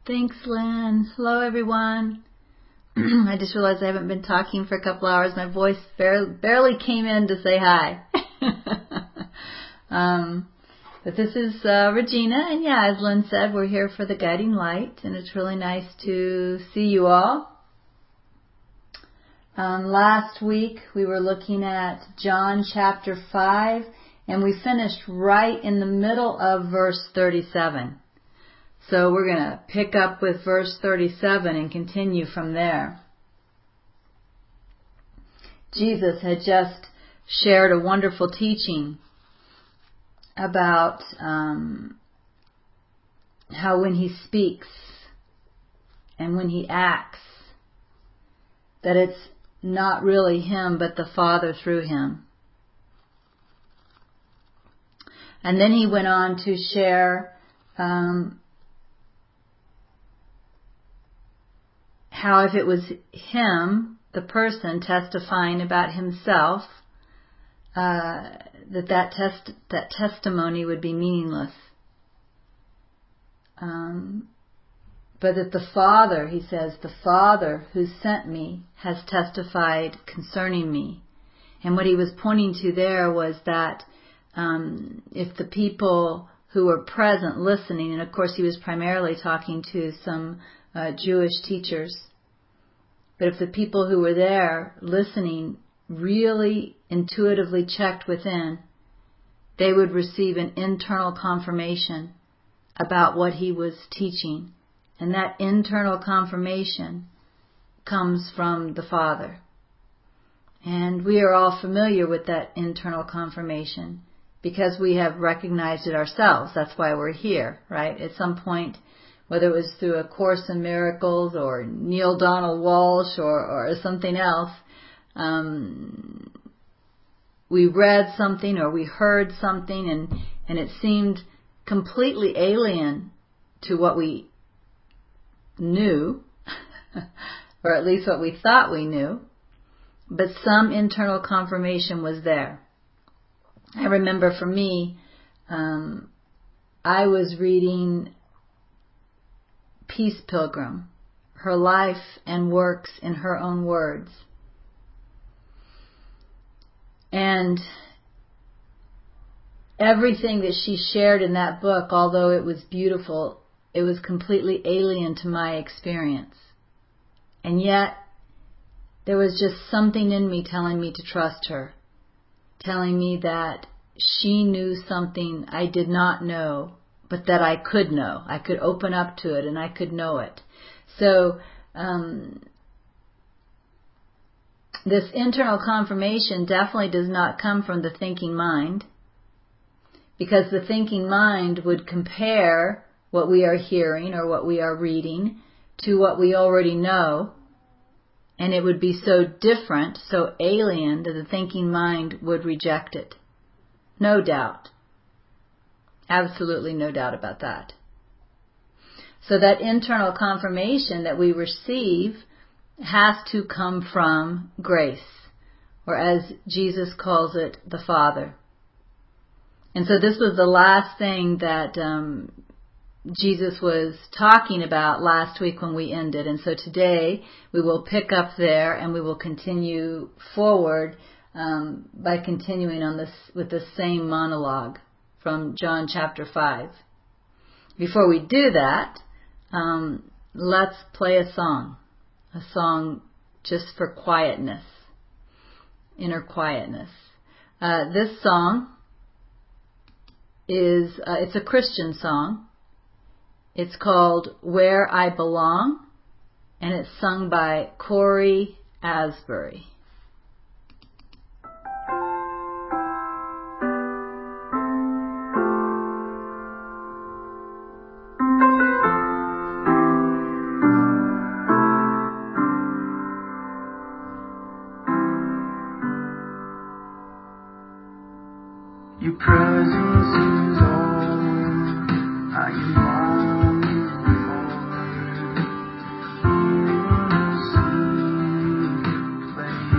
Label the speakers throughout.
Speaker 1: Thanks, Lynn. Hello, everyone. I just realized I haven't been talking for a couple hours. My voice barely came in to say hi. But this is Regina, and yeah, as Lynn said, we're here for the Guiding Light, and it's really nice to see you all. Last week we were looking at John chapter 5, and we finished right in the middle of verse 37. So we're going to pick up with verse 37 and continue from there. Jesus had just shared a wonderful teaching about how when he speaks and when he acts, that it's not really him but the Father through him. And then he went on to share how if it was him, the person, testifying about himself, that testimony would be meaningless. But that the Father, he says, the Father who sent me has testified concerning me. And what he was pointing to there was that if the people who were present listening, and of course he was primarily talking to some Jewish teachers, but if the people who were there listening really intuitively checked within, they would receive an internal confirmation about what he was teaching. And that internal confirmation comes from the Father. And we are all familiar with that internal confirmation because we have recognized it ourselves. That's why we're here, right? At some point, whether it was through A Course in Miracles or Neale Donald Walsch or something else, we read something or we heard something and it seemed completely alien to what we knew, or at least what we thought we knew, but some internal confirmation was there. I remember for me, I was reading Peace Pilgrim, Her Life and Works in Her Own Words. And everything that she shared in that book, although it was beautiful, it was completely alien to my experience. And yet, there was just something in me telling me to trust her, telling me that she knew something I did not know, but that I could know. I could open up to it and I could know it. So, this internal confirmation definitely does not come from the thinking mind, because the thinking mind would compare what we are hearing or what we are reading to what we already know, and it would be so different, so alien, that the thinking mind would reject it. No doubt. Absolutely no doubt about that. So that internal confirmation that we receive has to come from grace, or as Jesus calls it, the Father. And so this was the last thing that Jesus was talking about last week when we ended. And so today we will pick up there and we will continue forward by continuing on this with the same monologue from John chapter 5. Before we do that, let's play a song just for quietness, inner quietness. This song is, it's a Christian song. It's called Where I Belong, and it's sung by Corey Asbury.
Speaker 2: Your presence is all I can long for. In a secret place.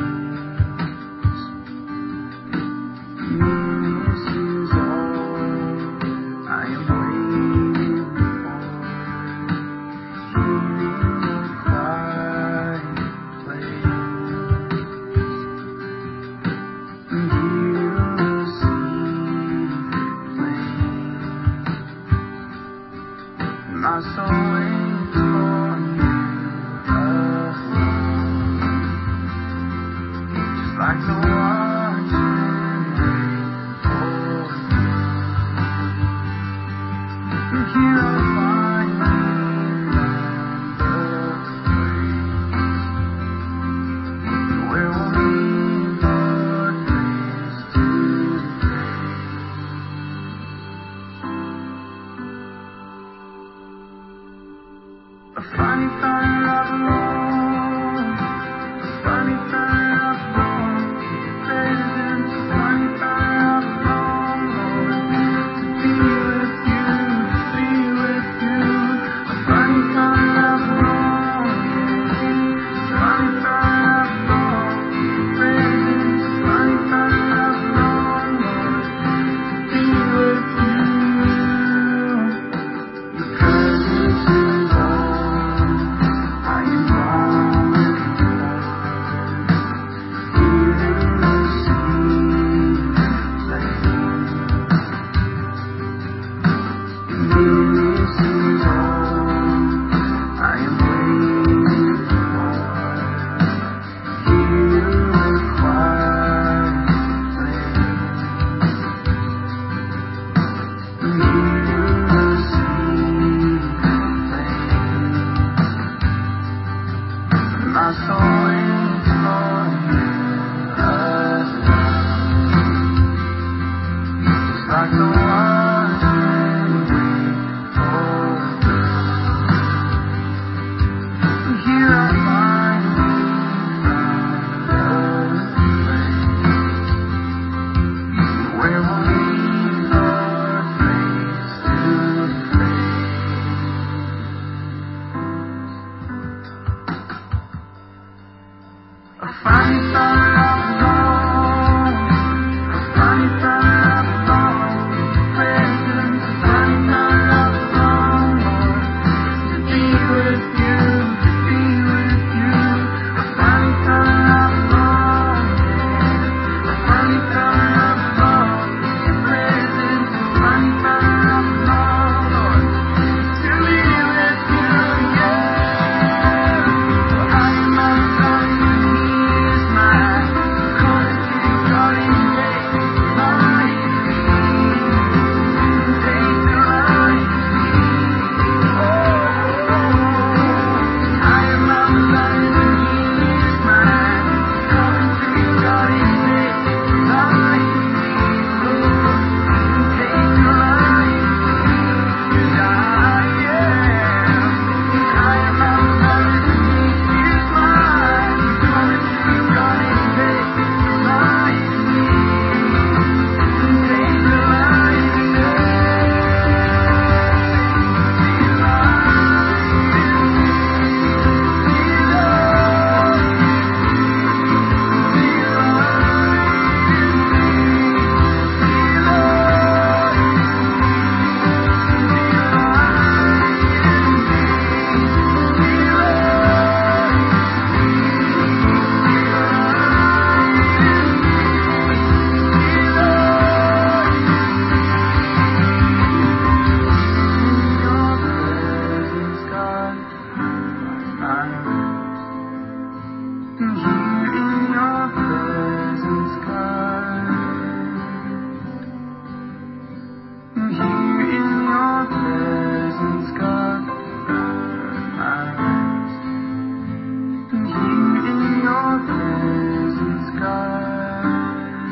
Speaker 2: My soul waits for you alone, just like the watchmen wait for you. And here I find me found the way, where we'll meet, Lord, face to face. A funny thought of alone, a funny thought of alone, presence, a funny thought of alone, Lord, to be with you, a funny thought of alone, funny thought of alone, presence, a funny thought of alone, Lord, to be with you. Your presence is all I am longing for. Here in this secret place, this is all I am waiting for. Here in the quiet place, here in the secret place, my soul waits for you alone, just like the watchmen wait for you. And here I find me found the way, where we'll meet, Lord, face to face. A funny thought of alone, a funny thought of alone, presence, a funny thought of alone, Lord, to be with you, a funny thought of alone, a funny thought of alone, your presence, a funny thought of alone, Lord, to be with you, yeah. Well, I am outside and He is mine, calling to the garden gate, light me, take the light me, I am outside and He is mine, calling to the garden gate, light me, Lord, take the light me, 'cause I am outside and He is mine, calling to the garden gate, light me, take the light me, here in your presence, God. Here in your presence, God, I rest. Here in your presence, God.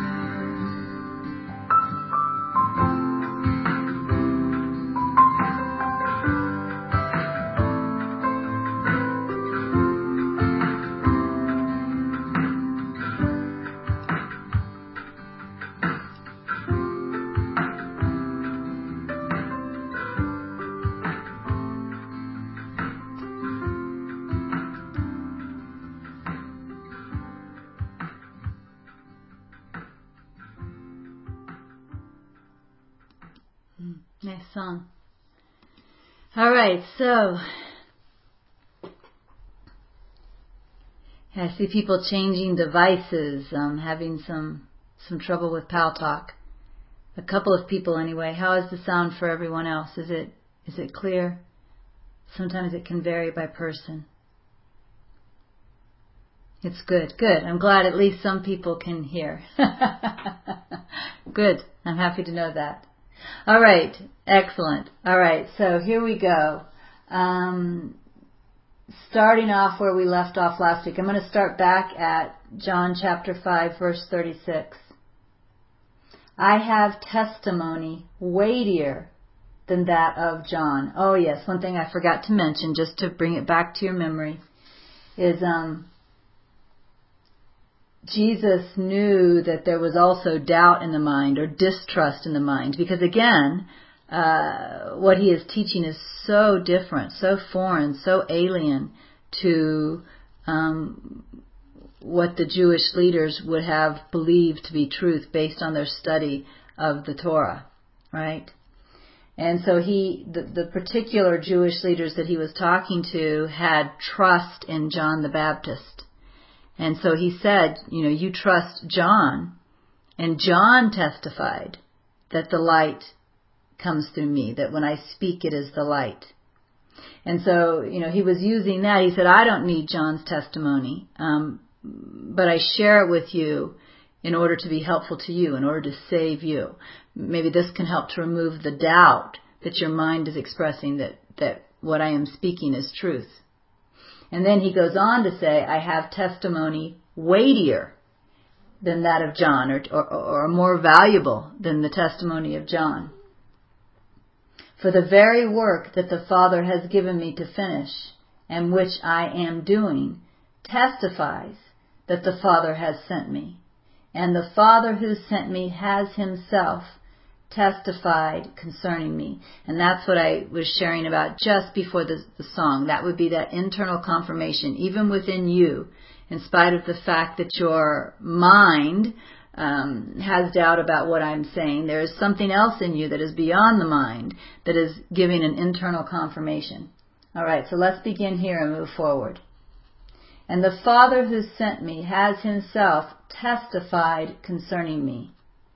Speaker 1: Nice song. All right, so I see people changing devices, having some trouble with Paltalk. A couple of people anyway. How is the sound for everyone else? Is it clear? Sometimes it can vary by person. It's good. Good. I'm glad at least some people can hear. Good. I'm happy to know that. All right. Excellent. All right. So here we go. Starting off where we left off last week. I'm going to start back at John chapter 5, verse 36. I have testimony weightier than that of John. Oh yes, one thing I forgot to mention, just to bring it back to your memory, is Jesus knew that there was also doubt in the mind or distrust in the mind, because again, what he is teaching is so different, so foreign, so alien to what the Jewish leaders would have believed to be truth based on their study of the Torah, right? And so the particular Jewish leaders that he was talking to had trust in John the Baptist. And so he said, you trust John, and John testified that the light comes through me, that when I speak it is the light. And so, he was using that. He said, I don't need John's testimony, but I share it with you in order to be helpful to you, in order to save you. Maybe this can help to remove the doubt that your mind is expressing that what I am speaking is truth. And then he goes on to say, I have testimony weightier than that of John, or more valuable than the testimony of John. For the very work that the Father has given me to finish, and which I am doing, testifies that the Father has sent me. And the Father who sent me has himself testified concerning me. And that's what I was sharing about just before the song. That would be that internal confirmation, even within you, in spite of the fact that your mind has doubt about what I'm saying. There is something else in you that is beyond the mind that is giving an internal confirmation. All right, so let's begin here and move forward. And the Father who sent me has himself testified concerning me.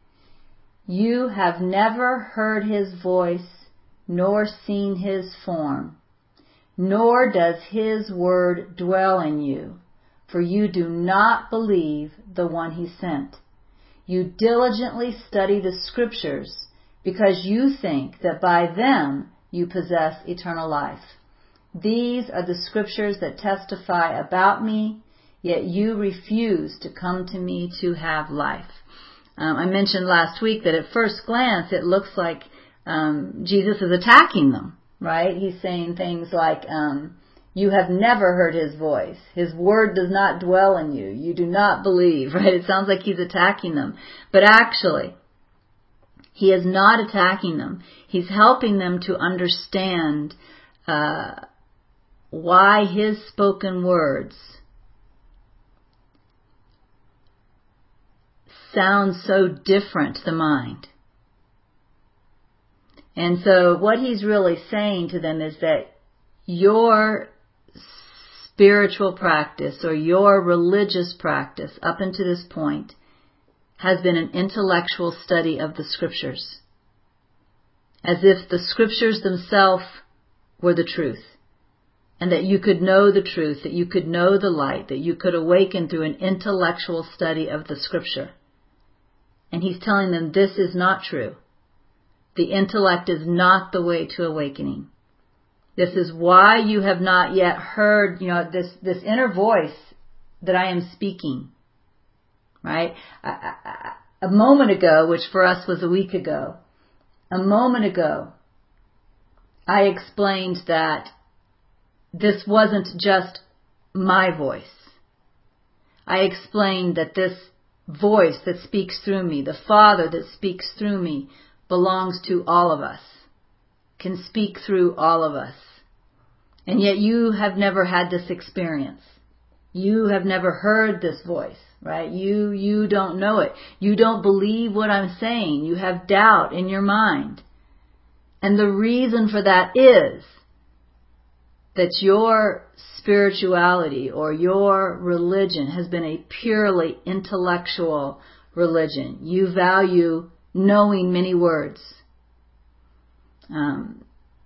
Speaker 1: You have never heard his voice, nor seen his form, nor does his word dwell in you, for you do not believe the one he sent. You diligently study the Scriptures, because you think that by them you possess eternal life. These are the Scriptures that testify about me, yet you refuse to come to me to have life. I mentioned last week that at first glance it looks like Jesus is attacking them, right? He's saying things like, you have never heard his voice. His word does not dwell in you. You do not believe, right? It sounds like he's attacking them. But actually, he is not attacking them. He's helping them to understand why his spoken words sound so different to the mind. And so what he's really saying to them is that your spiritual practice or your religious practice up until this point has been an intellectual study of the Scriptures, as if the Scriptures themselves were the truth, and that you could know the truth, that you could know the light, that you could awaken through an intellectual study of the Scripture. And he's telling them this is not true. The intellect is not the way to awakening. This is why you have not yet heard, this inner voice that I am speaking, right? A moment ago, which for us was a week ago, a moment ago, I explained that this wasn't just my voice. I explained that this voice that speaks through me, the Father that speaks through me, belongs to all of us, can speak through all of us. And yet you have never had this experience. You have never heard this voice, right? You don't know it. You don't believe what I'm saying. You have doubt in your mind. And the reason for that is that your spirituality or your religion has been a purely intellectual religion. You value knowing many words.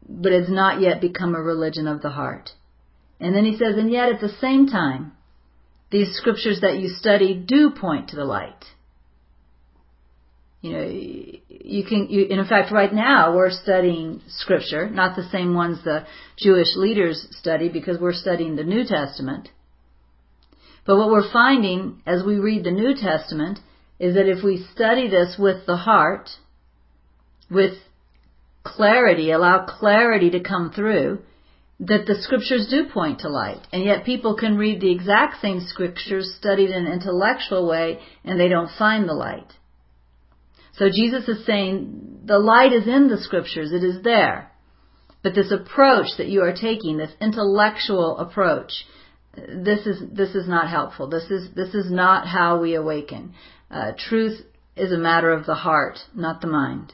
Speaker 1: but it's not yet become a religion of the heart. And then he says, and yet at the same time, these scriptures that you study do point to the light. You know, in fact, right now we're studying scripture, not the same ones the Jewish leaders study, because we're studying the New Testament. But what we're finding as we read the New Testament is that if we study this with the heart, with clarity, allow clarity to come through, that the scriptures do point to light. And yet people can read the exact same scriptures studied in an intellectual way and they don't find the light. So Jesus is saying the light is in the scriptures, it is there. But this approach that you are taking, this intellectual approach, this is not helpful. This is not how we awaken. Truth is a matter of the heart, not the mind.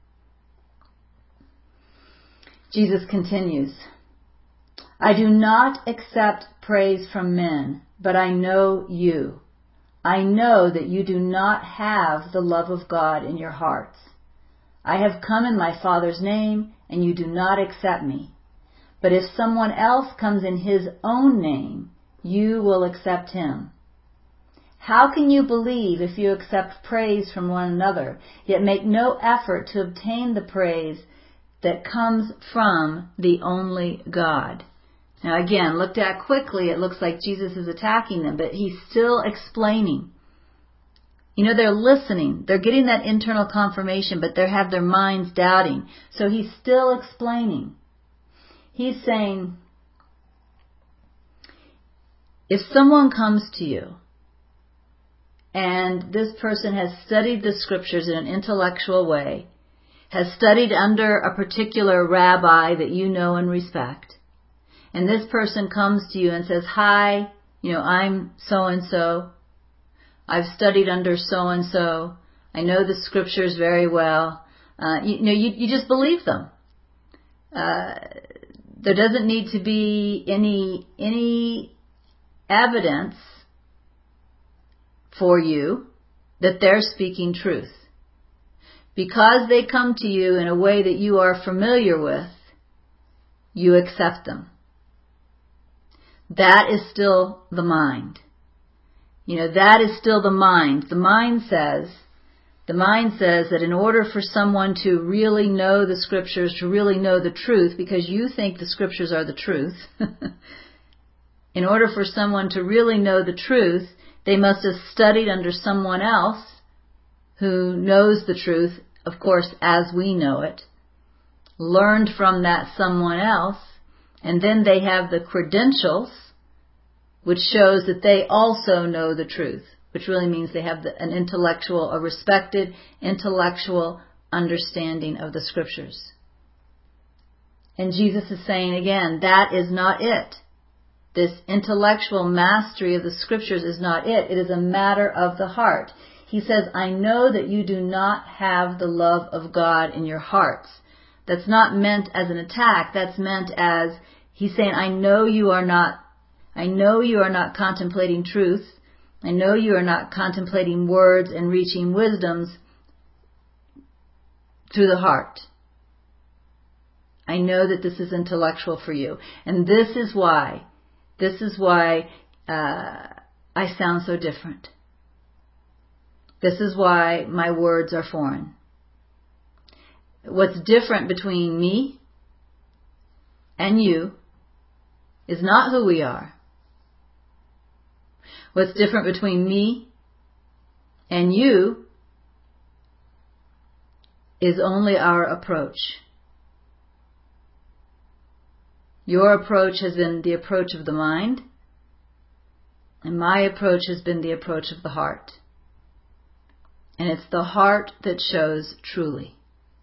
Speaker 1: Jesus continues, I do not accept praise from men, but I know you. I know that you do not have the love of God in your hearts. I have come in my Father's name, and you do not accept me. But if someone else comes in his own name, you will accept him. How can you believe if you accept praise from one another, yet make no effort to obtain the praise that comes from the only God? Now again, looked at quickly, it looks like Jesus is attacking them, but he's still explaining. You know, they're listening. They're getting that internal confirmation, but they have their minds doubting. So he's still explaining. He's saying, if someone comes to you, and this person has studied the scriptures in an intellectual way, has studied under a particular rabbi that you know and respect, and this person comes to you and says, hi, I'm so-and-so. I've studied under so-and-so. I know the scriptures very well. You just believe them. There doesn't need to be any evidence for you that they're speaking truth. Because they come to you in a way that you are familiar with, you accept them. That is still the mind. That is still the mind. The mind says that in order for someone to really know the scriptures, to really know the truth, because you think the scriptures are the truth, in order for someone to really know the truth, they must have studied under someone else who knows the truth, of course, as we know it, learned from that someone else, and then they have the credentials, which shows that they also know the truth, which really means they have a respected intellectual understanding of the scriptures. And Jesus is saying again, that is not it. This intellectual mastery of the scriptures is not it. It is a matter of the heart. He says, I know that you do not have the love of God in your hearts. That's not meant as an attack. That's meant as, he's saying, I know you are not contemplating truth. I know you are not contemplating words and reaching wisdoms through the heart. I know that this is intellectual for you. And this is why I sound so different. This is why my words are foreign. What's different between me and you is not who we are. What's different between me and you is only our approach. Your approach has been the approach of the mind, and my approach has been the approach of the heart. And it's the heart that shows truly.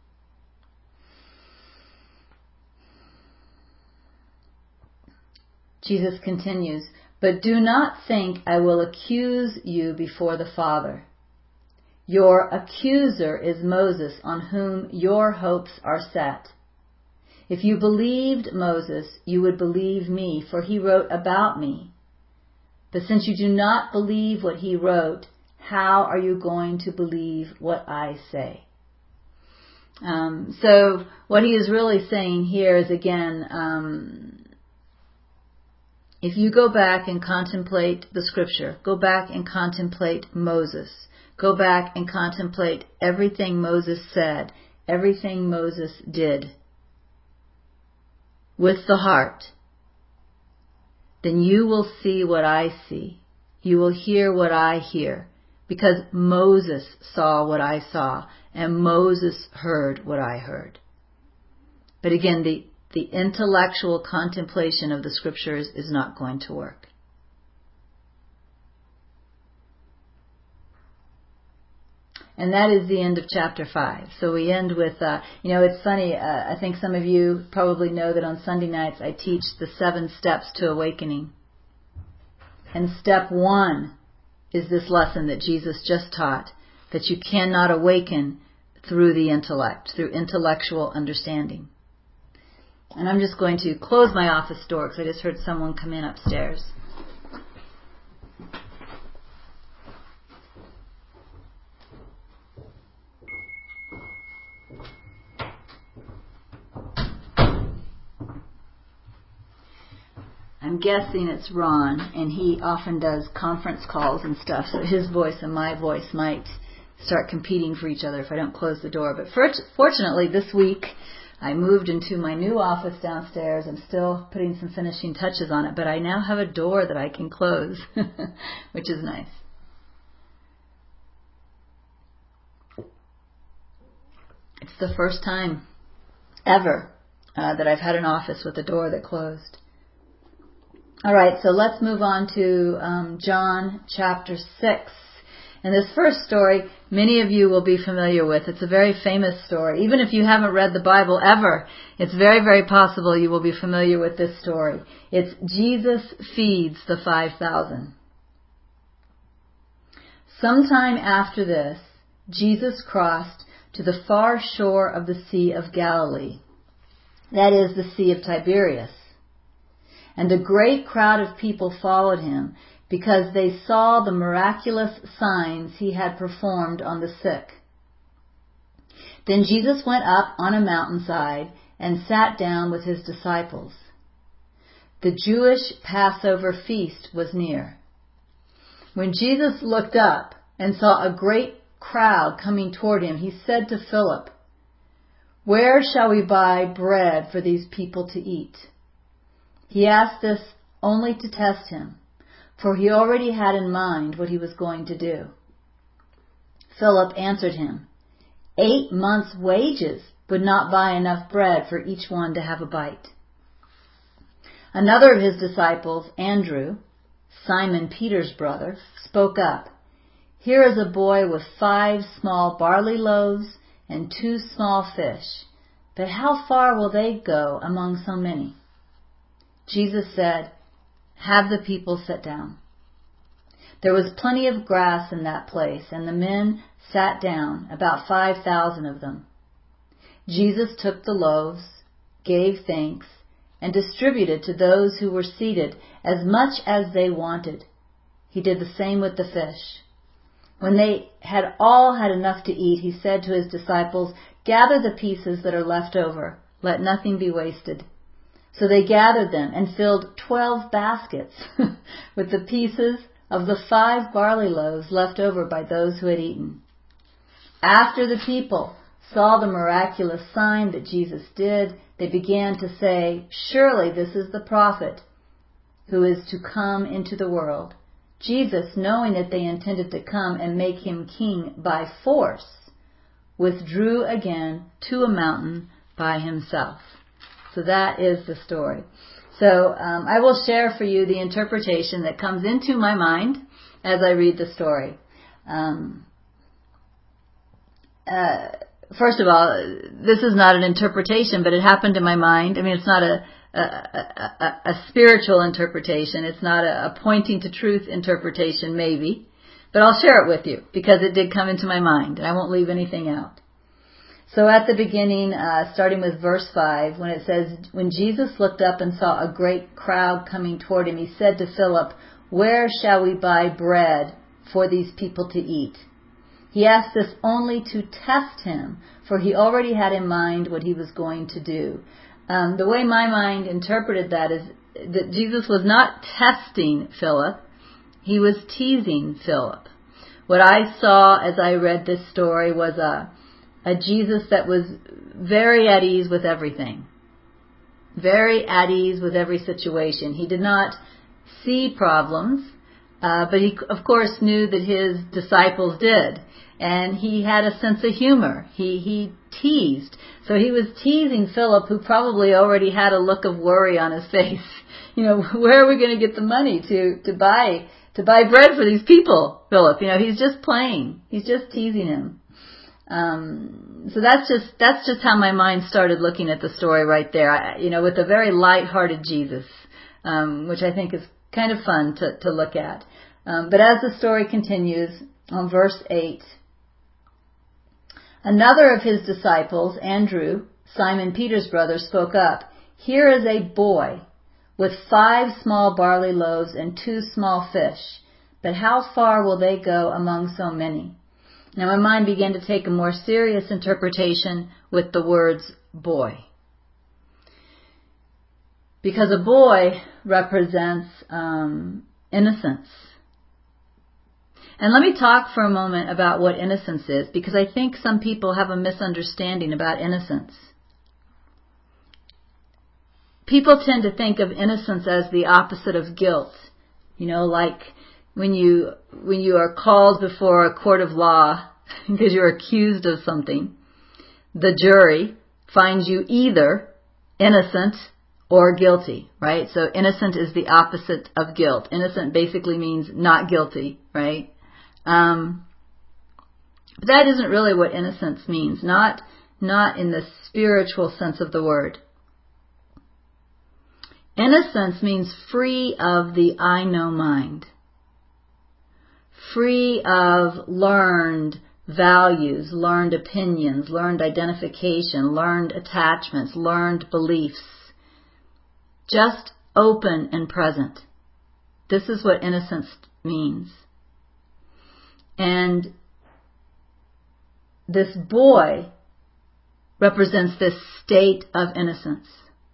Speaker 1: Jesus continues, but do not think I will accuse you before the Father. Your accuser is Moses, on whom your hopes are set. If you believed Moses, you would believe me, for he wrote about me. But since you do not believe what he wrote, how are you going to believe what I say? So what he is really saying here is, again, if you go back and contemplate the scripture, go back and contemplate Moses, go back and contemplate everything Moses said, everything Moses did with the heart, then you will see what I see. You will hear what I hear, because Moses saw what I saw, and Moses heard what I heard. But again, the intellectual contemplation of the scriptures is not going to work. And that is the end of chapter 5. So we end with, it's funny, I think some of you probably know that on Sunday nights I teach the 7 steps to awakening. And step 1 is this lesson that Jesus just taught, that you cannot awaken through the intellect, through intellectual understanding. And I'm just going to close my office door because I just heard someone come in upstairs. I'm guessing it's Ron, and he often does conference calls and stuff, so his voice and my voice might start competing for each other if I don't close the door. But fortunately, this week I moved into my new office downstairs. I'm still putting some finishing touches on it, but I now have a door that I can close, which is nice. It's the first time ever that I've had an office with a door that closed. All right, so let's move on to John chapter 6. And this first story, many of you will be familiar with. It's a very famous story. Even if you haven't read the Bible ever, it's very, very possible you will be familiar with this story. It's Jesus feeds the 5,000. Sometime after this, Jesus crossed to the far shore of the Sea of Galilee. That is the Sea of Tiberias. And a great crowd of people followed him because they saw the miraculous signs he had performed on the sick. Then Jesus went up on a mountainside and sat down with his disciples. The Jewish Passover feast was near. When Jesus looked up and saw a great crowd coming toward him, he said to Philip, "Where shall we buy bread for these people to eat?" He asked this only to test him, for he already had in mind what he was going to do. Philip answered him, 8 months' wages would not buy enough bread for each one to have a bite. Another of his disciples, Andrew, Simon Peter's brother, spoke up, "Here is a boy with 5 small barley loaves and 2 small fish, but how far will they go among so many?" Jesus said, "Have the people sit down." There was plenty of grass in that place, and the men sat down, about 5,000 of them. Jesus took the loaves, gave thanks, and distributed to those who were seated as much as they wanted. He did the same with the fish. When they had all had enough to eat, he said to his disciples, "Gather the pieces that are left over. Let nothing be wasted." So they gathered them and filled 12 baskets with the pieces of the 5 barley loaves left over by those who had eaten. After the people saw the miraculous sign that Jesus did, they began to say, "Surely this is the prophet who is to come into the world." Jesus, knowing that they intended to come and make him king by force, withdrew again to a mountain by himself. So that is the story. So I will share for you the interpretation that comes into my mind as I read the story. First of all, this is not an interpretation, but it happened in my mind. I mean, it's not a spiritual interpretation. It's not a pointing to truth interpretation, maybe. But I'll share it with you because it did come into my mind, and I won't leave anything out. So at the beginning, starting with verse 5, when it says, "When Jesus looked up and saw a great crowd coming toward him, he said to Philip, 'Where shall we buy bread for these people to eat?' He asked this only to test him, for he already had in mind what he was going to do. The way my mind interpreted that is that Jesus was not testing Philip, he was teasing Philip. What I saw as I read this story was a Jesus that was very at ease with everything. Very at ease with every situation. He did not see problems, but he, of course, knew that his disciples did. And he had a sense of humor. He teased. So he was teasing Philip, who probably already had a look of worry on his face. Where are we going to get the money to buy bread for these people, Philip? He's just playing. He's just teasing him. So that's just how my mind started looking at the story right there. With a very light-hearted Jesus, which I think is kind of fun to look at. But as the story continues, on verse 8, another of his disciples, Andrew, Simon Peter's brother, spoke up. Here is a boy with 5 small barley loaves and 2 small fish. But how far will they go among so many? Now my mind began to take a more serious interpretation with the words boy. Because a boy represents innocence. And let me talk for a moment about what innocence is, because I think some people have a misunderstanding about innocence. People tend to think of innocence as the opposite of guilt. Like when you are called before a court of law because you're accused of something, the jury finds you either innocent or guilty, right? So innocent is the opposite of guilt. Innocent basically means not guilty, right? But that isn't really what innocence means, not in the spiritual sense of the word. Innocence means free of the I know mind, free of learned values, learned opinions, learned identification, learned attachments, learned beliefs. Just open and present. This is what innocence means. And this boy represents this state of innocence.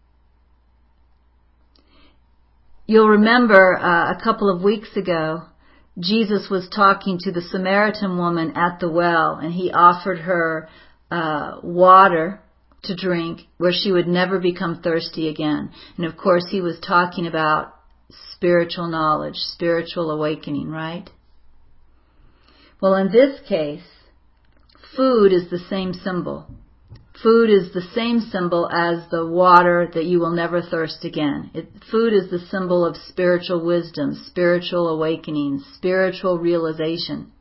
Speaker 1: You'll remember a couple of weeks ago, Jesus was talking to the Samaritan woman at the well, and he offered her water to drink where she would never become thirsty again. And of course, he was talking about spiritual knowledge, spiritual awakening, right? Well, in this case, food is the same symbol. Food is the same symbol as the water that you will never thirst again. Food is the symbol of spiritual wisdom, spiritual awakening, spiritual realization.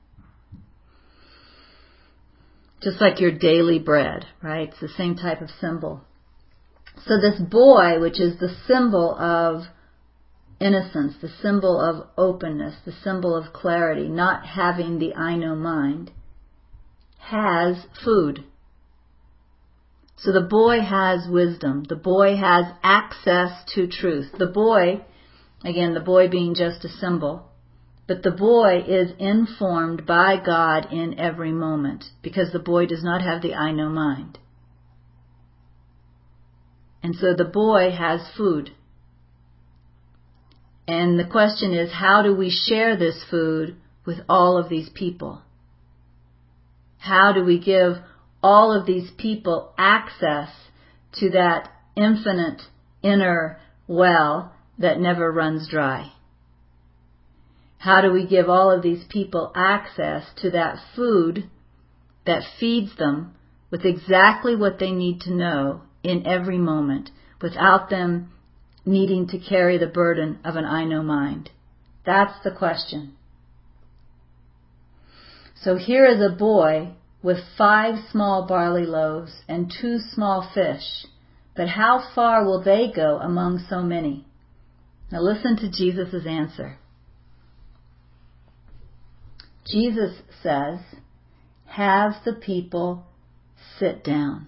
Speaker 1: Just like your daily bread, right? It's the same type of symbol. So this boy, which is the symbol of innocence, the symbol of openness, the symbol of clarity, not having the I know mind, has food. So the boy has wisdom. The boy has access to truth. The boy, again, the boy being just a symbol, but the boy is informed by God in every moment because the boy does not have the I know mind. And so the boy has food. And the question is, how do we share this food with all of these people? How do we give all of these people access to that infinite inner well that never runs dry? How do we give all of these people access to that food that feeds them with exactly what they need to know in every moment without them needing to carry the burden of an I know mind? That's the question. So here is a boy with 5 small barley loaves and 2 small fish. But how far will they go among so many? Now listen to Jesus' answer. Jesus says, have the people sit down.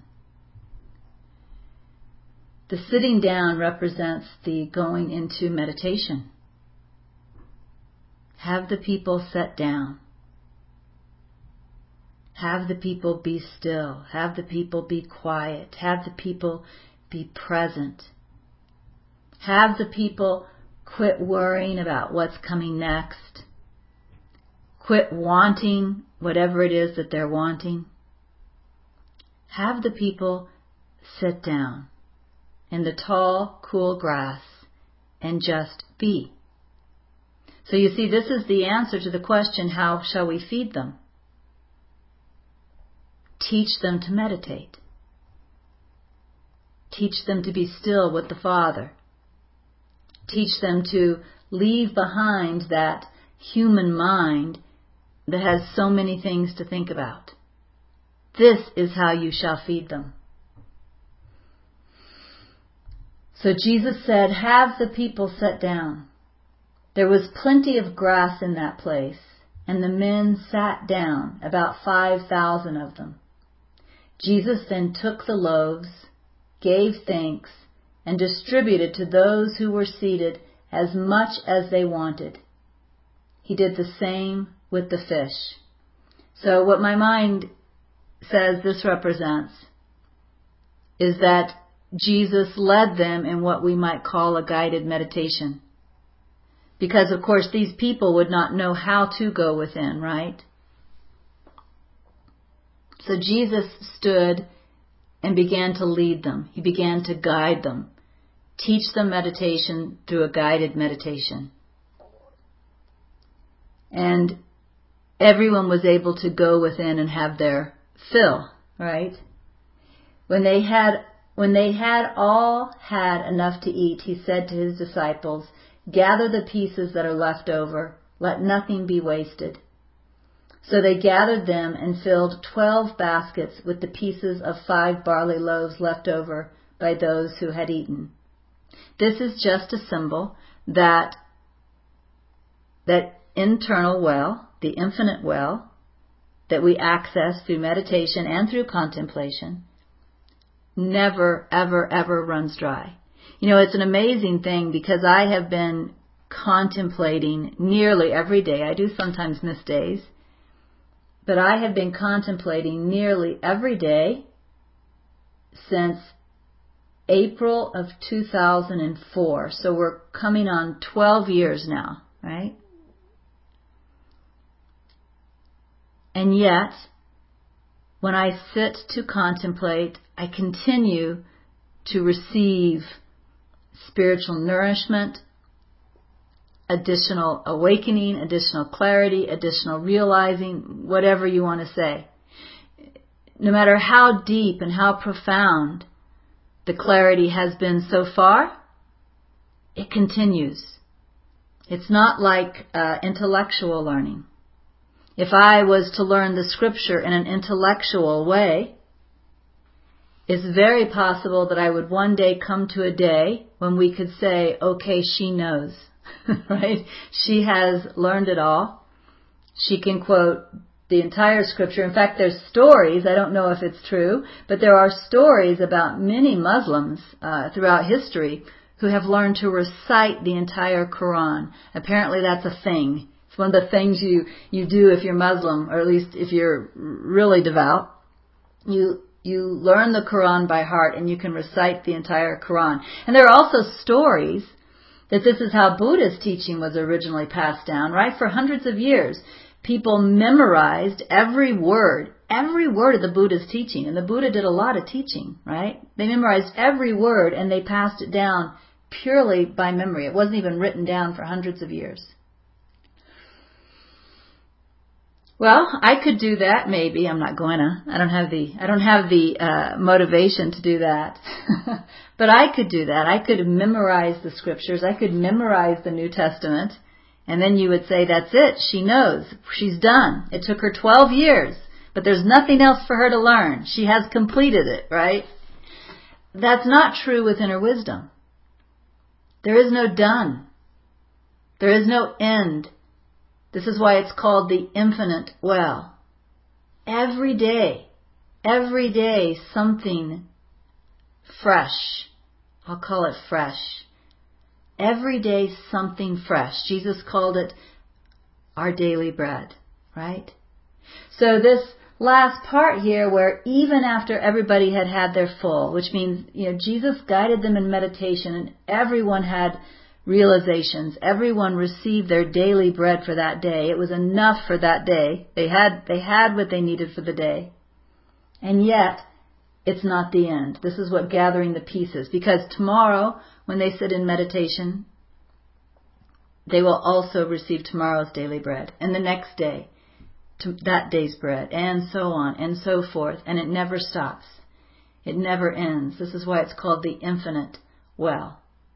Speaker 1: The sitting down represents the going into meditation. Have the people sit down. Have the people be still. Have the people be quiet. Have the people be present. Have the people quit worrying about what's coming next. Quit wanting whatever it is that they're wanting. Have the people sit down in the tall, cool grass and just be. So you see, this is the answer to the question, how shall we feed them? Teach them to meditate. Teach them to be still with the Father. Teach them to leave behind that human mind that has so many things to think about. This is how you shall feed them. So Jesus said, have the people sit down. There was plenty of grass in that place, and the men sat down, about 5,000 of them. Jesus then took the loaves, gave thanks, and distributed to those who were seated as much as they wanted. He did the same with the fish. So what my mind says this represents is that Jesus led them in what we might call a guided meditation. Because, of course, these people would not know how to go within, right? So Jesus stood and began to lead them. He began to guide them, teach them meditation through a guided meditation. And everyone was able to go within and have their fill, right? When they had all had enough to eat, he said to his disciples, gather the pieces that are left over, let nothing be wasted. So they gathered them and filled 12 baskets with the pieces of 5 barley loaves left over by those who had eaten. This is just a symbol that internal well, the infinite well, that we access through meditation and through contemplation, never, ever, ever runs dry. You know, it's an amazing thing because I have been contemplating nearly every day. I do sometimes miss days. But I have been contemplating nearly every day since April of 2004. So we're coming on 12 years now, right? And yet, when I sit to contemplate, I continue to receive spiritual nourishment, additional awakening, additional clarity, additional realizing, whatever you want to say. No matter how deep and how profound the clarity has been so far, it continues. It's not like intellectual learning. If I was to learn the scripture in an intellectual way, it's very possible that I would one day come to a day when we could say, okay, she knows. Right? She has learned it all. She can quote the entire scripture. In fact, there's stories, I don't know if it's true, but there are stories about many Muslims throughout history who have learned to recite the entire Quran. Apparently that's a thing. It's one of the things you do if you're Muslim, or at least if you're really devout. You learn the Quran by heart and you can recite the entire Quran. And there are also stories that this is how Buddha's teaching was originally passed down, right? For hundreds of years, people memorized every word of the Buddha's teaching. And the Buddha did a lot of teaching, right? They memorized every word and they passed it down purely by memory. It wasn't even written down for hundreds of years. Well, I could do that maybe. I'm not going to. I don't have the motivation to do that. But I could do that. I could memorize the scriptures. I could memorize the New Testament. And then you would say, that's it. She knows. She's done. It took her 12 years. But there's nothing else for her to learn. She has completed it, right? That's not true with inner wisdom. There is no done. There is no end. This is why it's called the infinite well. Every day something fresh. I'll call it fresh. Every day something fresh. Jesus called it our daily bread, right? So this last part here where even after everybody had had their full, which means, Jesus guided them in meditation and everyone had realizations. Everyone received their daily bread for that day. It was enough for that day. They had what they needed for the day. And yet, it's not the end. This is what gathering the pieces. Because tomorrow, when they sit in meditation, they will also receive tomorrow's daily bread. And the next day, that day's bread. And so on and so forth. And it never stops. It never ends. This is why it's called the infinite well.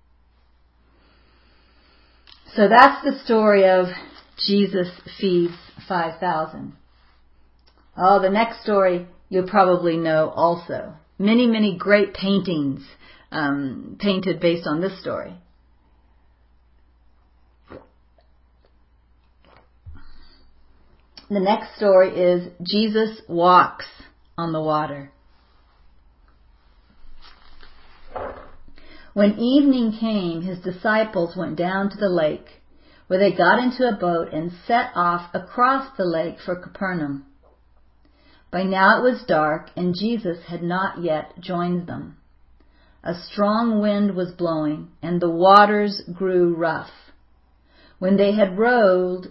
Speaker 1: So that's the story of Jesus feeds 5,000. Oh, the next story you'll probably know also. Many, many great paintings painted based on this story. The next story is Jesus walks on the water. When evening came, his disciples went down to the lake, where they got into a boat and set off across the lake for Capernaum. By now it was dark, and Jesus had not yet joined them. A strong wind was blowing, and the waters grew rough. When they had rowed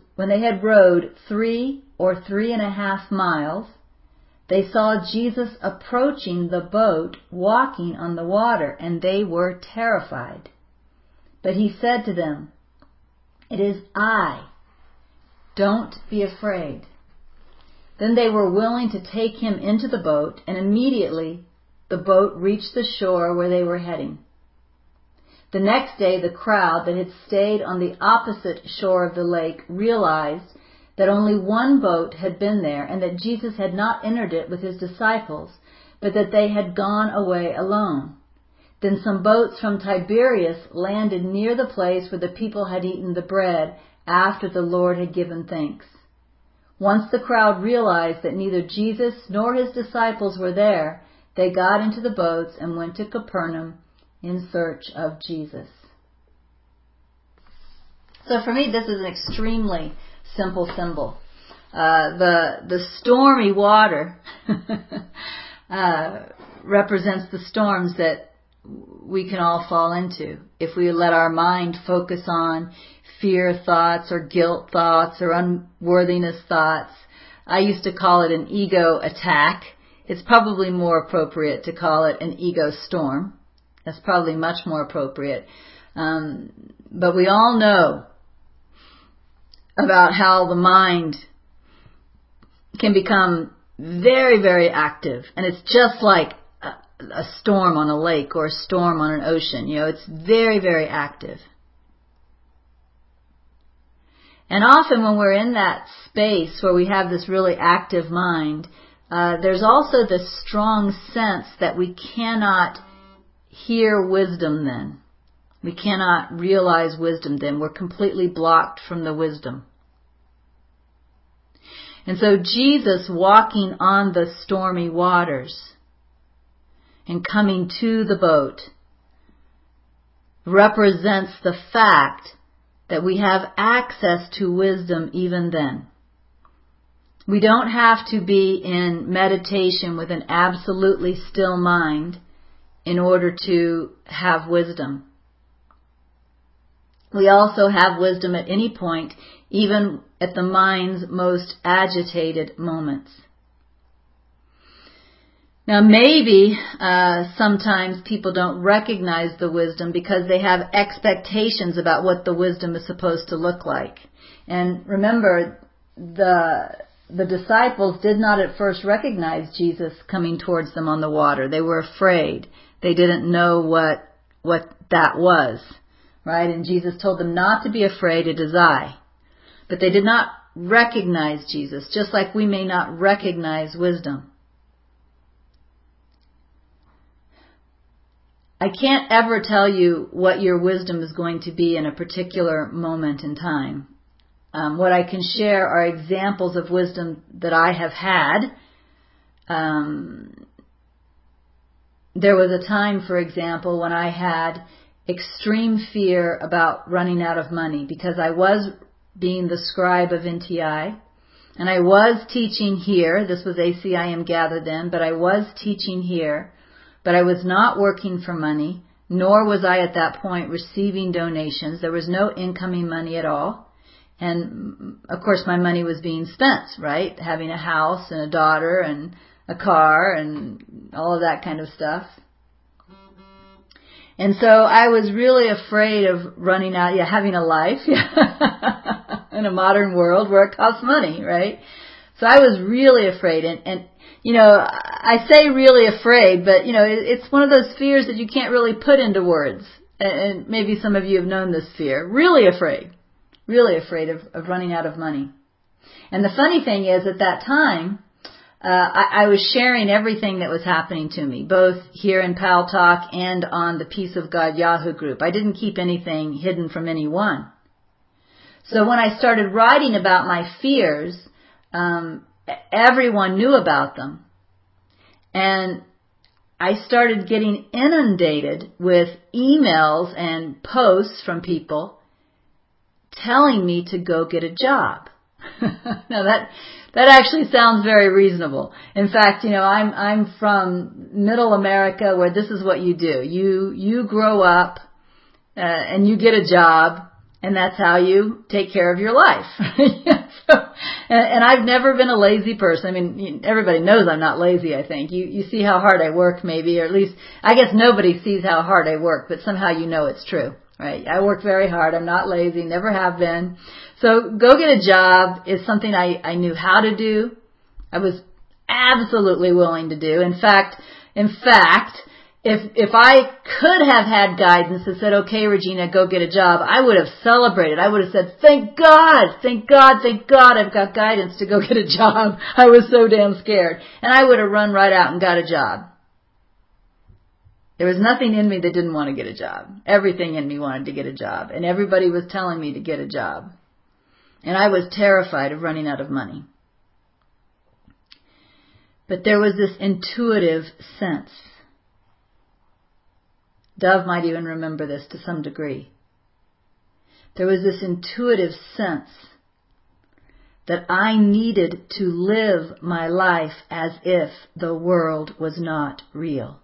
Speaker 1: 3 or 3.5 miles, they saw Jesus approaching the boat, walking on the water, and they were terrified. But he said to them, "It is I. Don't be afraid." Then they were willing to take him into the boat, and immediately the boat reached the shore where they were heading. The next day, the crowd that had stayed on the opposite shore of the lake realized that only one boat had been there and that Jesus had not entered it with his disciples, but that they had gone away alone. Then some boats from Tiberias landed near the place where the people had eaten the bread after the Lord had given thanks. Once the crowd realized that neither Jesus nor his disciples were there, they got into the boats and went to Capernaum in search of Jesus. So for me, this is an extremely simple symbol. The stormy water represents the storms that we can all fall into if we let our mind focus on fear thoughts or guilt thoughts or unworthiness thoughts. I used to call it an ego attack. It's probably more appropriate to call it an ego storm. That's probably much more appropriate. But we all know about how the mind can become very, very active. And it's just like a storm on a lake or a storm on an ocean. It's very, very active. And often when we're in that space where we have this really active mind, there's also this strong sense that we cannot hear wisdom then. We cannot realize wisdom then. We're completely blocked from the wisdom. And so Jesus walking on the stormy waters and coming to the boat represents the fact that we have access to wisdom even then. We don't have to be in meditation with an absolutely still mind in order to have wisdom. We also have wisdom at any point, even at the mind's most agitated moments. Now maybe sometimes people don't recognize the wisdom because they have expectations about what the wisdom is supposed to look like. And remember, the disciples did not at first recognize Jesus coming towards them on the water. They were afraid. They didn't know what that was, right? And Jesus told them not to be afraid, it is I. But they did not recognize Jesus, just like we may not recognize wisdom. I can't ever tell you what your wisdom is going to be in a particular moment in time. What I can share are examples of wisdom that I have had. There was a time, for example, when I had extreme fear about running out of money because I was being the scribe of NTI. And I was teaching here. This was ACIM Gather then, but I was teaching here. But I was not working for money, nor was I at that point receiving donations. There was no incoming money at all. And, of course, my money was being spent, right? Having a house and a daughter and a car and all of that kind of stuff. And so I was really afraid of running out, having a life in a modern world where it costs money, right? So I was really afraid. And I say really afraid, but, it's one of those fears that you can't really put into words. And maybe some of you have known this fear. Really afraid of running out of money. And the funny thing is, at that time, I was sharing everything that was happening to me, both here in Pal Talk and on the Peace of God Yahoo group. I didn't keep anything hidden from anyone. So when I started writing about my fears, everyone knew about them. And I started getting inundated with emails and posts from people telling me to go get a job. Now that actually sounds very reasonable. In fact, I'm from Middle America, where this is what you do. You grow up and you get a job, and that's how you take care of your life. And I've never been a lazy person. I mean, everybody knows I'm not lazy, I think. You see how hard I work, maybe, or at least, I guess nobody sees how hard I work, but somehow you know it's true, right? I work very hard. I'm not lazy, never have been. So go get a job is something I knew how to do. I was absolutely willing to do. In fact, if I could have had guidance that said, okay, Regina, go get a job, I would have celebrated. I would have said, thank God, I've got guidance to go get a job. I was so damn scared. And I would have run right out and got a job. There was nothing in me that didn't want to get a job. Everything in me wanted to get a job. And everybody was telling me to get a job. And I was terrified of running out of money. But there was this intuitive sense. Dove might even remember this to some degree. There was this intuitive sense that I needed to live my life as if the world was not real.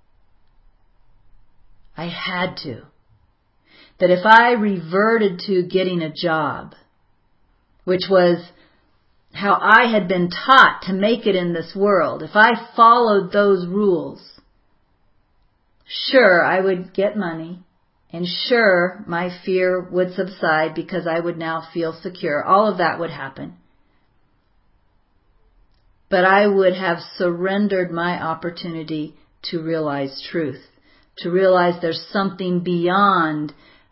Speaker 1: I had to. That if I reverted to getting a job, which was how I had been taught to make it in this world, if I followed those rules, sure, I would get money, and sure, my fear would subside because I would now feel secure. All of that would happen. But I would have surrendered my opportunity to realize truth, to realize there's something beyond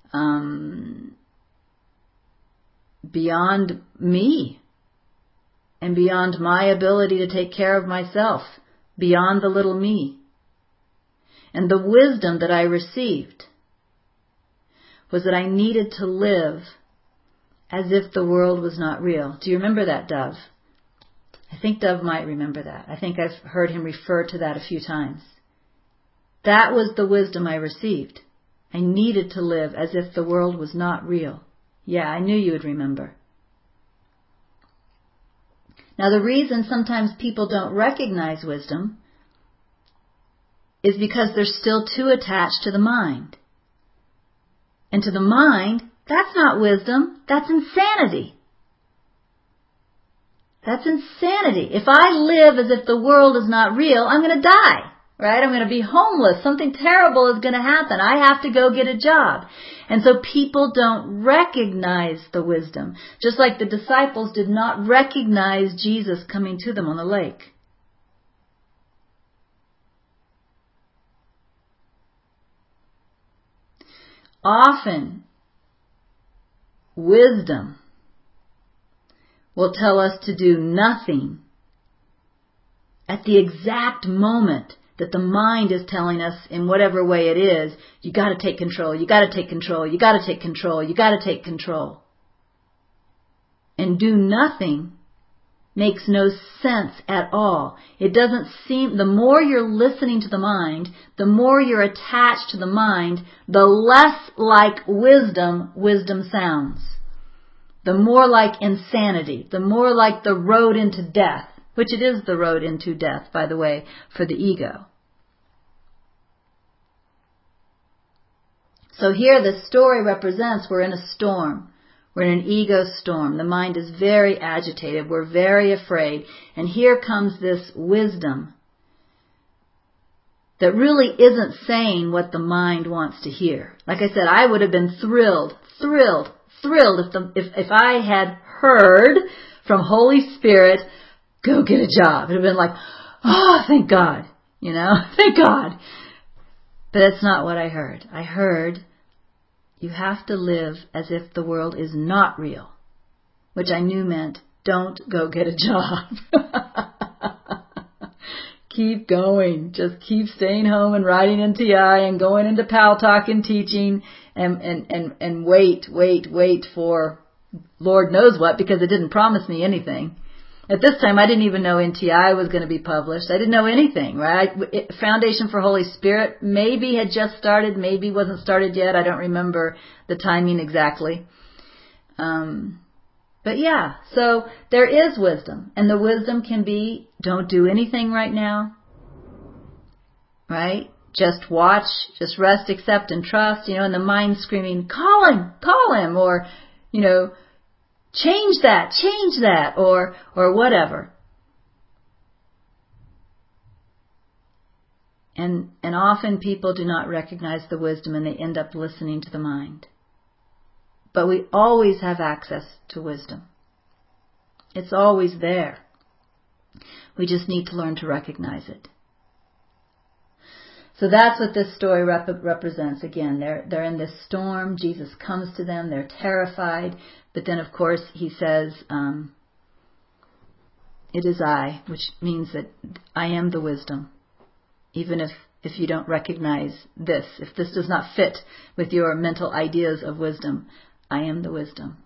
Speaker 1: me and beyond my ability to take care of myself, beyond the little me. And the wisdom that I received was that I needed to live as if the world was not real. Do you remember that, Dove? I think Dove might remember that. I think I've heard him refer to that a few times. That was the wisdom I received. I needed to live as if the world was not real. Yeah, I knew you would remember. Now, the reason sometimes people don't recognize wisdom is because they're still too attached to the mind. And to the mind, that's not wisdom, that's insanity. That's insanity. If I live as if the world is not real, I'm going to die, right? I'm going to be homeless. Something terrible is going to happen. I have to go get a job. And so people don't recognize the wisdom, just like the disciples did not recognize Jesus coming to them on the lake. Often, wisdom will tell us to do nothing at the exact moment that the mind is telling us, in whatever way it is, you got to take control, you got to take control, you got to take control, you got to take control. And do nothing makes no sense at all. It doesn't seem, the more you're listening to the mind, the more you're attached to the mind, the less like wisdom sounds. the more like insanity, the more like the road into death, which it is the road into death, by the way, for the ego. So here the story represents we're in a storm. We're in an ego storm. The mind is very agitated. We're very afraid. And here comes this wisdom that really isn't saying what the mind wants to hear. Like I said, I would have been thrilled if I had heard from Holy Spirit, go get a job. It would have been like, oh, thank God, thank God. But that's not what I heard. I heard you have to live as if the world is not real, which I knew meant don't go get a job. Keep going. Just keep staying home and writing in TI and going into Pal Talk and teaching and wait for Lord knows what, because it didn't promise me anything. At this time, I didn't even know NTI was going to be published. I didn't know anything, right? Foundation for Holy Spirit maybe had just started, maybe wasn't started yet. I don't remember the timing exactly. But yeah, so there is wisdom. And the wisdom can be, don't do anything right now, right? Just watch, just rest, accept, and trust, and the mind screaming, call him, or, change that, or whatever. And often people do not recognize the wisdom and they end up listening to the mind. But we always have access to wisdom. It's always there. We just need to learn to recognize it. So that's what this story represents. Again, they're in this storm. Jesus comes to them. They're terrified. But then, of course, he says, it is I, which means that I am the wisdom. Even if you don't recognize this, if this does not fit with your mental ideas of wisdom, I am the wisdom.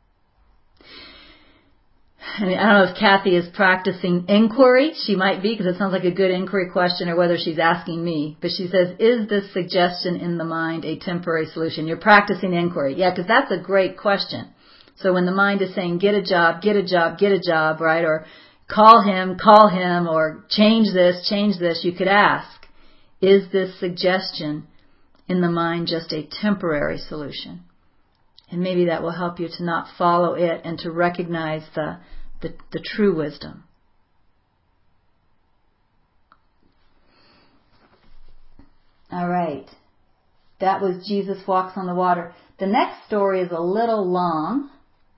Speaker 1: I don't know if Kathy is practicing inquiry. She might be, because it sounds like a good inquiry question, or whether she's asking me. But she says, is this suggestion in the mind a temporary solution? You're practicing inquiry. Yeah, because that's a great question. So when the mind is saying, get a job, right? Or call him, or change this, you could ask, is this suggestion in the mind just a temporary solution? And maybe that will help you to not follow it and to recognize the true wisdom. All right. That was Jesus Walks on the Water. The next story is a little long.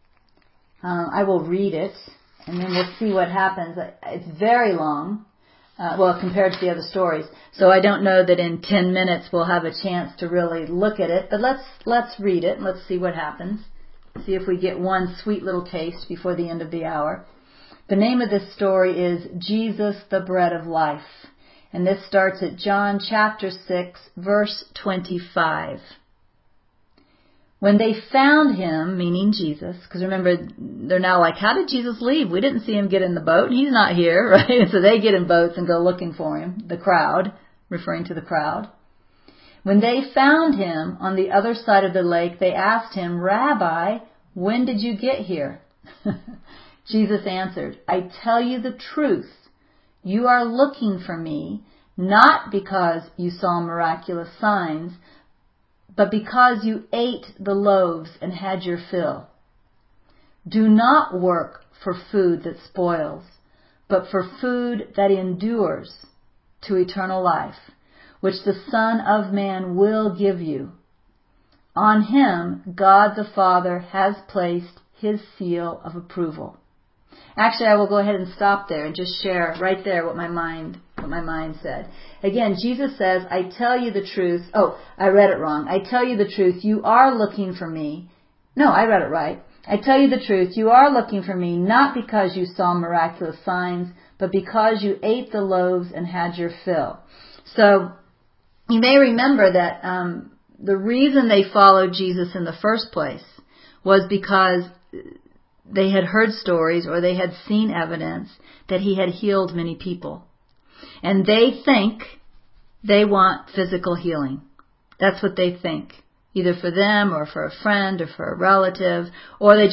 Speaker 1: I will read it, and then we'll see what happens. It's very long, compared to the other stories. So I don't know that in 10 minutes we'll have a chance to really look at it. But let's read it and let's see what happens. See if we get one sweet little taste before the end of the hour. The name of this story is Jesus, the Bread of Life. And this starts at John chapter 6, verse 25. When they found him, meaning Jesus, because remember, they're now like, how did Jesus leave? We didn't see him get in the boat. He's not here, right? And so they get in boats and go looking for him. The crowd, referring to the crowd. When they found him on the other side of the lake, they asked him, Rabbi, when did you get here? Jesus answered, I tell you the truth. You are looking for me, not because you saw miraculous signs, but because you ate the loaves and had your fill. Do not work for food that spoils, but for food that endures to eternal life, which the Son of Man will give you. On him, God the Father has placed his seal of approval. Actually, I will go ahead and stop there and just share right there what my mind said. Again, Jesus says, I tell you the truth. Oh, I read it wrong. I tell you the truth. You are looking for me. No, I read it right. I tell you the truth. You are looking for me not because you saw miraculous signs, but because you ate the loaves and had your fill. So you may remember that the reason they followed Jesus in the first place was because they had heard stories or they had seen evidence that he had healed many people. And they think they want physical healing. That's what they think. Either for them or for a friend or for a relative. Or they just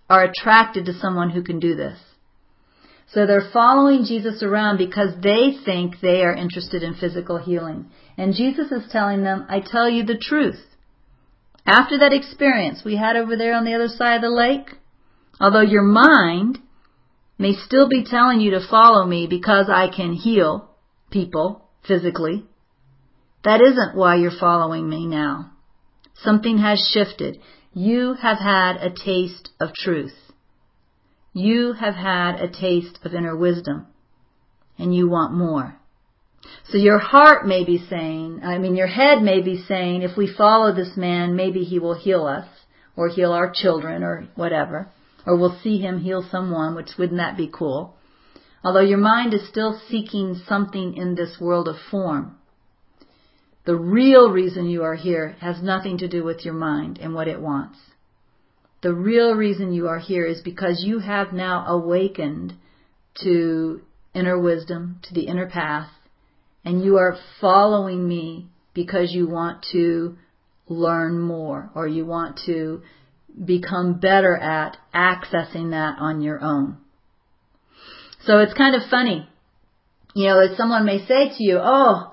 Speaker 1: are attracted to someone who can do this. So they're following Jesus around because they think they are interested in physical healing. And Jesus is telling them, I tell you the truth. After that experience we had over there on the other side of the lake, although your mind may still be telling you to follow me because I can heal people physically, that isn't why you're following me now. Something has shifted. You have had a taste of truth. You have had a taste of inner wisdom, and you want more. So your heart may be saying, your head may be saying, if we follow this man, maybe he will heal us, or heal our children, or whatever, or we'll see him heal someone, which wouldn't that be cool? Although your mind is still seeking something in this world of form. The real reason you are here has nothing to do with your mind and what it wants. The real reason you are here is because you have now awakened to inner wisdom, to the inner path, and you are following me because you want to learn more, or you want to become better at accessing that on your own. So it's kind of funny. As someone may say to you,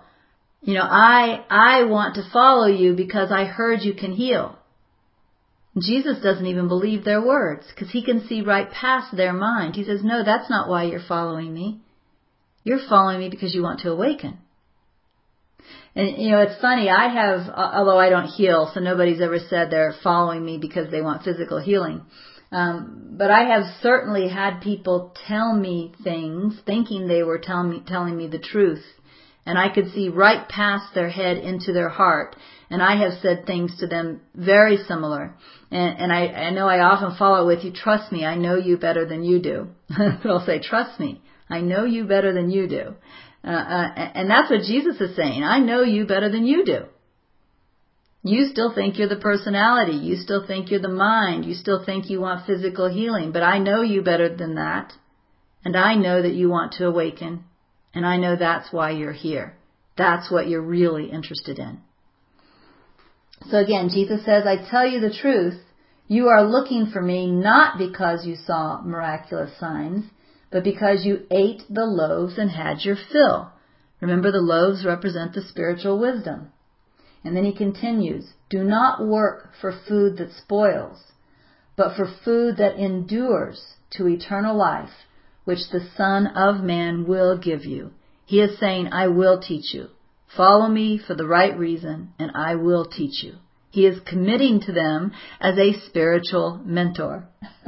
Speaker 1: I want to follow you because I heard you can heal. Jesus doesn't even believe their words because he can see right past their mind. He says, no, that's not why you're following me. You're following me because you want to awaken. And, it's funny, although I don't heal, so nobody's ever said they're following me because they want physical healing. But I have certainly had people tell me things thinking they were telling me the truth. And I could see right past their head into their heart. And I have said things to them very similar. And I know I often follow with you, trust me, I know you better than you do. They'll say, trust me, I know you better than you do. And that's what Jesus is saying. I know you better than you do. You still think you're the personality. You still think you're the mind. You still think you want physical healing. But I know you better than that. And I know that you want to awaken. And I know that's why you're here. That's what you're really interested in. So again, Jesus says, I tell you the truth. You are looking for me not because you saw miraculous signs, but because you ate the loaves and had your fill. Remember, the loaves represent the spiritual wisdom. And then he continues, do not work for food that spoils, but for food that endures to eternal life, which the Son of Man will give you. He is saying, I will teach you. Follow me for the right reason, and I will teach you. He is committing to them as a spiritual mentor.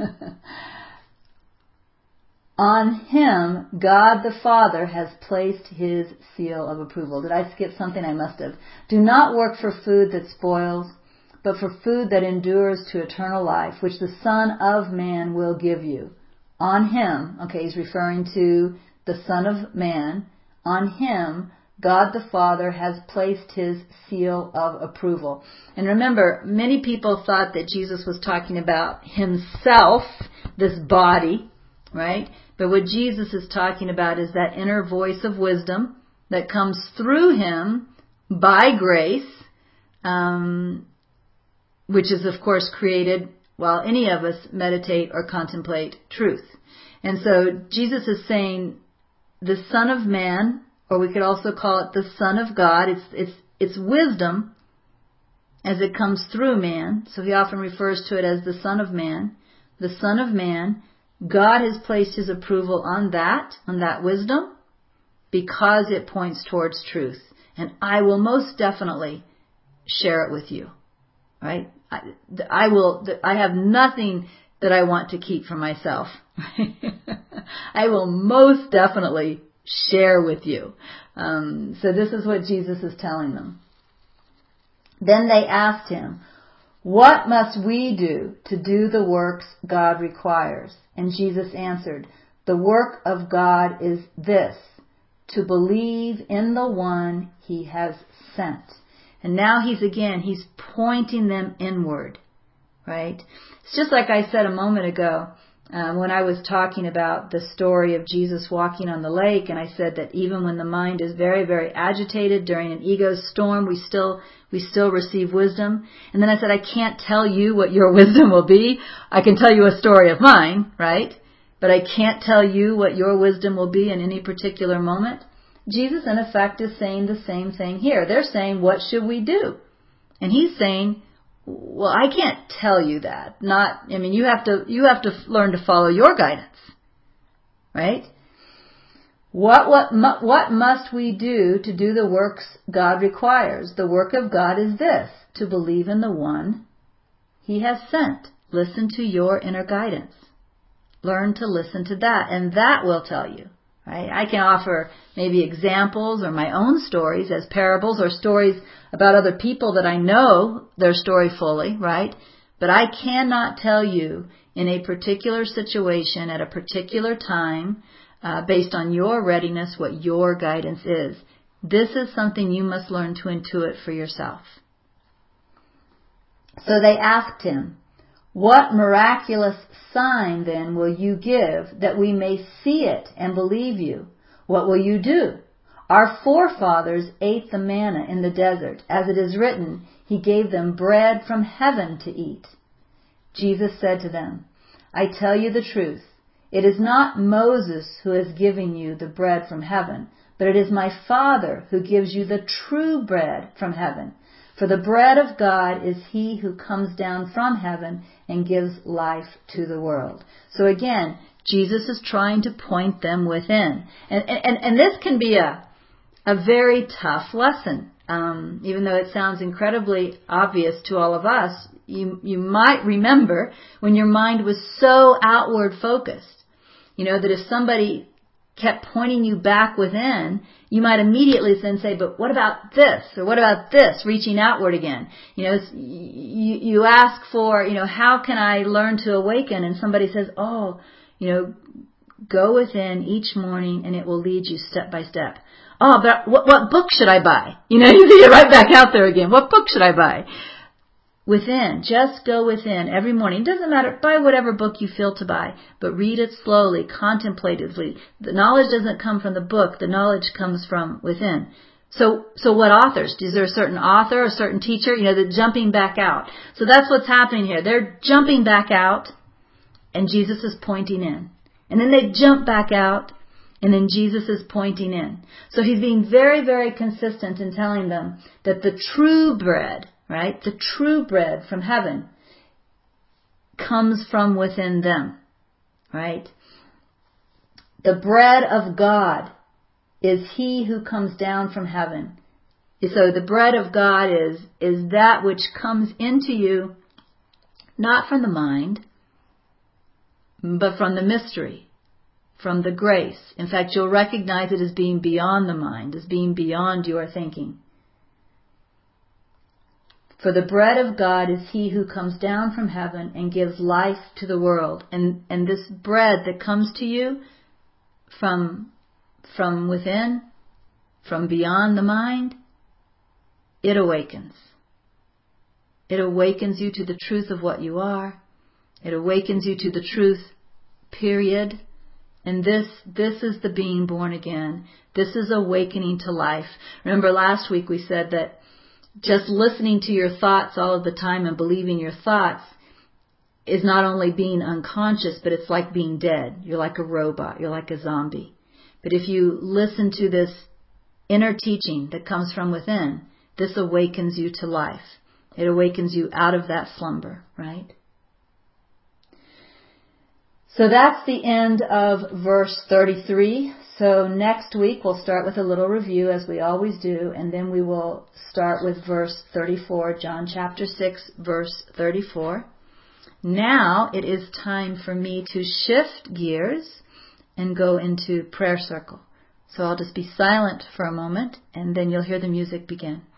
Speaker 1: On him, God the Father has placed his seal of approval. Did I skip something? I must have. Do not work for food that spoils, but for food that endures to eternal life, which the Son of Man will give you. On him, he's referring to the Son of Man. On him, God the Father has placed his seal of approval. And remember, many people thought that Jesus was talking about himself, this body, right? But what Jesus is talking about is that inner voice of wisdom that comes through him by grace, which is, of course, created while any of us meditate or contemplate truth. And so Jesus is saying the Son of Man, or we could also call it the Son of God. It's wisdom as it comes through man. So he often refers to it as the Son of Man. The Son of Man. God has placed his approval on that wisdom, because it points towards truth. And I will most definitely share it with you. Right? I have nothing that I want to keep for myself. I will most definitely share with you. So this is what Jesus is telling them. Then they asked him, what must we do to do the works God requires? And Jesus answered, the work of God is this, to believe in the one he has sent. And now he's pointing them inward, right? It's just like I said a moment ago when I was talking about the story of Jesus walking on the lake, and I said that even when the mind is very, very agitated during an ego storm, we still We still receive wisdom. And then I said, I can't tell you what your wisdom will be. I can tell you a story of mine, right? But I can't tell you what your wisdom will be in any particular moment. Jesus, in effect, is saying the same thing here. They're saying, what should we do? And he's saying, well, I can't tell you that. You have to learn to follow your guidance, right? What must we do to do the works God requires? The work of God is this, to believe in the one he has sent. Listen to your inner guidance. Learn to listen to that, and that will tell you. Right? I can offer maybe examples or my own stories as parables or stories about other people that I know their story fully, right? But I cannot tell you in a particular situation at a particular time based on your readiness what your guidance is. This is something you must learn to intuit for yourself. So they asked him, what miraculous sign then will you give that we may see it and believe you? What will you do? Our forefathers ate the manna in the desert. As it is written, he gave them bread from heaven to eat. Jesus said to them, I tell you the truth. It is not Moses who has given you the bread from heaven, but it is my Father who gives you the true bread from heaven. For the bread of God is he who comes down from heaven and gives life to the world. So again, Jesus is trying to point them within. And this can be a very tough lesson. Even though it sounds incredibly obvious to all of us, you might remember when your mind was so outward focused, that if somebody kept pointing you back within, you might immediately then say, but what about this? Or what about this? Reaching outward again. You ask for, how can I learn to awaken? And somebody says, go within each morning and it will lead you step by step. Oh, but what book should I buy? You get right back out there again. What book should I buy? Within. Just go within every morning. It doesn't matter. Buy whatever book you feel to buy, but read it slowly, contemplatively. The knowledge doesn't come from the book. The knowledge comes from within. So what authors? Is there a certain author, a certain teacher? They're jumping back out. So that's what's happening here. They're jumping back out, and Jesus is pointing in. And then they jump back out, and then Jesus is pointing in. So he's being very, very consistent in telling them that the true bread, right, the true bread from heaven comes from within them, right? The bread of God is he who comes down from heaven. So the bread of God is that which comes into you, not from the mind, but from the mystery, from the grace. In fact, you'll recognize it as being beyond the mind, as being beyond your thinking. For the bread of God is he who comes down from heaven and gives life to the world. And this bread that comes to you from within, from beyond the mind, it awakens. It awakens you to the truth of what you are. It awakens you to the truth, period. And this is the being born again. This is awakening to life. Remember last week we said that just listening to your thoughts all of the time and believing your thoughts is not only being unconscious, but it's like being dead. You're like a robot. You're like a zombie. But if you listen to this inner teaching that comes from within, this awakens you to life. It awakens you out of that slumber, right? So that's the end of verse 33. So next week we'll start with a little review as we always do, and then we will start with verse 34, John chapter 6, verse 34. Now it is time for me to shift gears and go into prayer circle. So I'll just be silent for a moment, and then you'll hear the music begin.